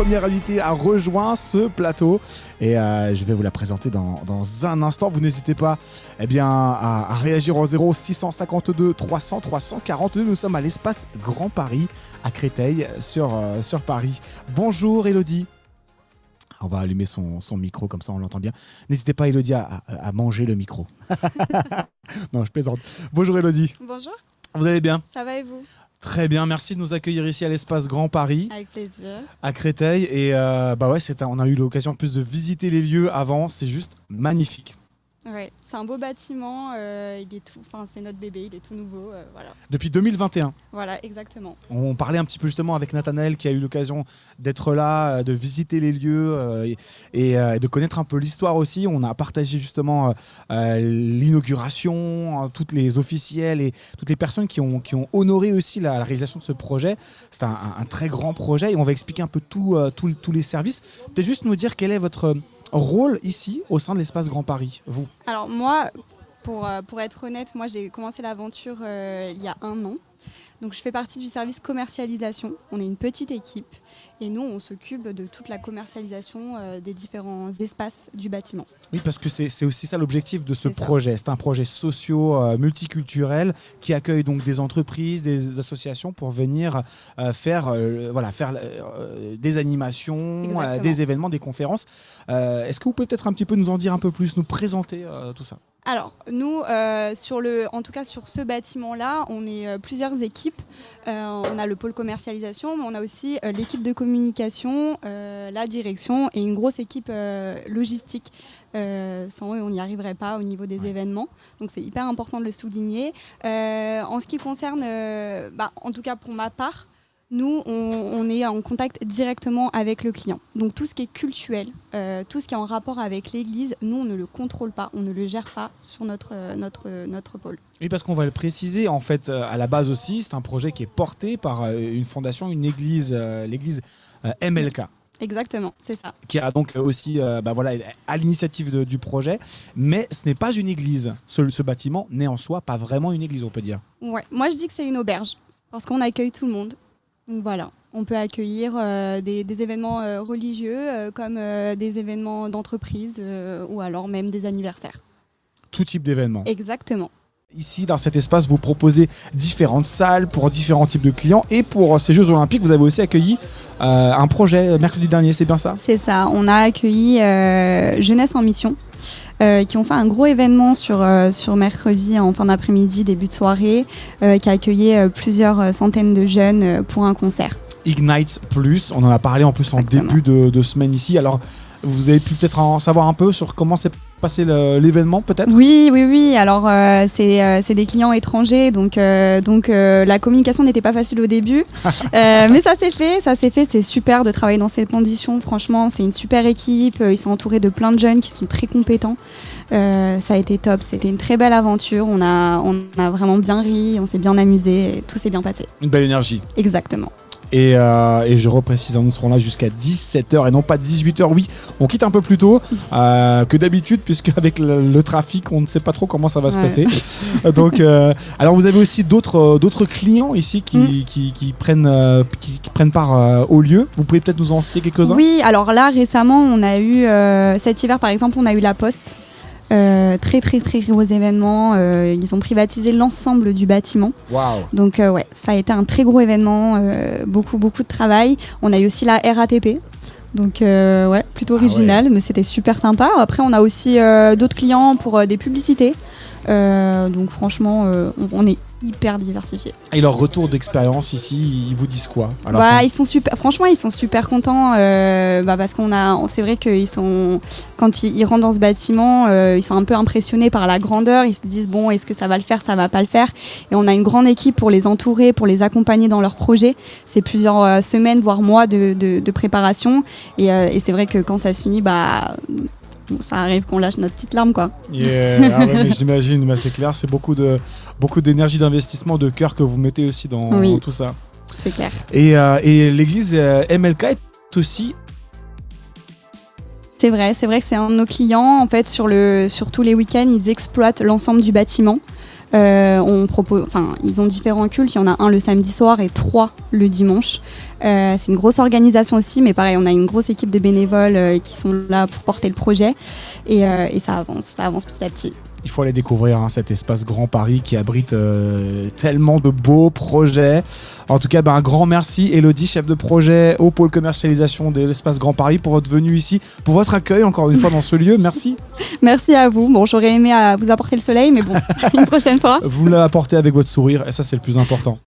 première invitée a rejoint ce plateau et je vais vous la présenter dans un instant. Vous n'hésitez pas à réagir au 0652 300 342. Nous sommes à l'espace Grand Paris à Créteil sur Paris. Bonjour Élodie. On va allumer son micro, comme ça on l'entend bien. N'hésitez pas Élodie à manger le micro. Non, je plaisante. Bonjour Élodie. Bonjour. Vous allez bien ? Ça va et vous ? Très bien, merci de nous accueillir ici à l'espace Grand Paris. Avec plaisir. À Créteil. Et on a eu l'occasion en plus de visiter les lieux avant. C'est juste magnifique. Ouais, c'est un beau bâtiment. C'est notre bébé, il est tout nouveau. Voilà. Depuis 2021. Voilà, exactement. On parlait un petit peu justement avec Nathanaël qui a eu l'occasion d'être là, de visiter les lieux et de connaître un peu l'histoire aussi. On a partagé justement l'inauguration, toutes les officiels et toutes les personnes qui ont honoré aussi la réalisation de ce projet. C'est un très grand projet et on va expliquer un peu tous les services. Peut-être juste nous dire quel est votre rôle ici au sein de l'espace Grand Paris, vous ? Alors moi, pour être honnête, moi j'ai commencé l'aventure il y a 1 an. Donc je fais partie du service commercialisation. On est une petite équipe et nous on s'occupe de toute la commercialisation des différents espaces du bâtiment. Oui, parce que c'est aussi ça l'objectif de ce projet. C'est un projet socio-multiculturel qui accueille donc des entreprises, des associations pour venir faire des animations, des événements, des conférences. Est-ce que vous pouvez peut-être un petit peu nous en dire un peu plus, nous présenter tout ça ? Alors, nous, en tout cas sur ce bâtiment-là, on est plusieurs équipes. On a le pôle commercialisation, mais on a aussi l'équipe de communication, la direction et une grosse équipe logistique. Sans eux, on n'y arriverait pas au niveau des événements. Donc, c'est hyper important de le souligner. En ce qui concerne, en tout cas pour ma part, nous, on est en contact directement avec le client. Donc tout ce qui est cultuel, tout ce qui est en rapport avec l'église, nous, on ne le contrôle pas, on ne le gère pas sur notre pôle. Oui, parce qu'on va le préciser, en fait, à la base aussi, c'est un projet qui est porté par une fondation, une église, l'église MLK. Exactement, c'est ça. Qui a donc aussi, à l'initiative du projet, mais ce n'est pas une église. Ce bâtiment n'est en soi pas vraiment une église, on peut dire. Ouais, moi je dis que c'est une auberge, parce qu'on accueille tout le monde. Donc voilà, on peut accueillir des événements religieux comme des événements d'entreprise ou alors même des anniversaires. Tout type d'événements. Exactement. Ici, dans cet espace, vous proposez différentes salles pour différents types de clients. Et pour ces Jeux Olympiques, vous avez aussi accueilli un projet mercredi dernier, c'est bien ça ? C'est ça, on a accueilli Jeunesse en Mission. Qui ont fait un gros événement sur mercredi en fin d'après-midi, début de soirée, qui a accueilli plusieurs centaines de jeunes pour un concert. Ignite Plus, on en a parlé en plus. Exactement. En début de semaine ici. Alors, vous avez pu peut-être en savoir un peu sur comment s'est passé l'événement, peut-être ? Oui. Alors, c'est des clients étrangers, donc la communication n'était pas facile au début. Mais ça s'est fait. C'est super de travailler dans ces conditions. Franchement, c'est une super équipe. Ils sont entourés de plein de jeunes qui sont très compétents. Ça a été top. C'était une très belle aventure. On a vraiment bien ri, on s'est bien amusé. Et tout s'est bien passé. Une belle énergie. Exactement. Et je reprécise, nous serons là jusqu'à 17h et non pas 18h. Oui, on quitte un peu plus tôt que d'habitude, puisque avec le trafic, on ne sait pas trop comment ça va se passer. Donc, alors vous avez aussi d'autres clients ici qui prennent part au lieu. Vous pouvez peut-être nous en citer quelques-uns ? Oui, alors là récemment, on a eu cet hiver par exemple, on a eu la Poste. Très très très gros événement, ils ont privatisé l'ensemble du bâtiment. Wow. Donc ça a été un très gros événement, beaucoup de travail. On a eu aussi la RATP, donc plutôt original, mais c'était super sympa. Après on a aussi d'autres clients pour des publicités. Donc franchement, on est hyper diversifié. Et leur retour d'expérience ici, ils vous disent quoi ? Ils sont super. Franchement, ils sont super contents parce c'est vrai qu'ils sont, quand ils rentrent dans ce bâtiment, ils sont un peu impressionnés par la grandeur. Ils se disent bon, est-ce que ça va le faire, ça va pas le faire. Et on a une grande équipe pour les entourer, pour les accompagner dans leurs projets. C'est plusieurs semaines, voire mois de préparation. Et c'est vrai que quand ça se finit, ça arrive qu'on lâche notre petite larme, quoi. Yeah, mais j'imagine, mais c'est clair, c'est beaucoup d'énergie, d'investissement, de cœur que vous mettez aussi dans tout ça. C'est clair. Et l'église MLK est aussi... C'est vrai que c'est un de nos clients. En fait, sur tous les week-ends, ils exploitent l'ensemble du bâtiment. Ils ont différents cultes. Il y en a un le samedi soir et 3 le dimanche. C'est une grosse organisation aussi, mais pareil, on a une grosse équipe de bénévoles qui sont là pour porter le projet. Et ça avance petit à petit. Il faut aller découvrir cet espace Grand Paris qui abrite tellement de beaux projets. En tout cas, un grand merci Elodie, chef de projet au pôle commercialisation de l'espace Grand Paris, pour votre venue ici, pour votre accueil encore une fois dans ce lieu. Merci. Merci à vous. Bon, j'aurais aimé vous apporter le soleil, mais bon, une prochaine fois. Vous l'avez apporté avec votre sourire et ça, c'est le plus important.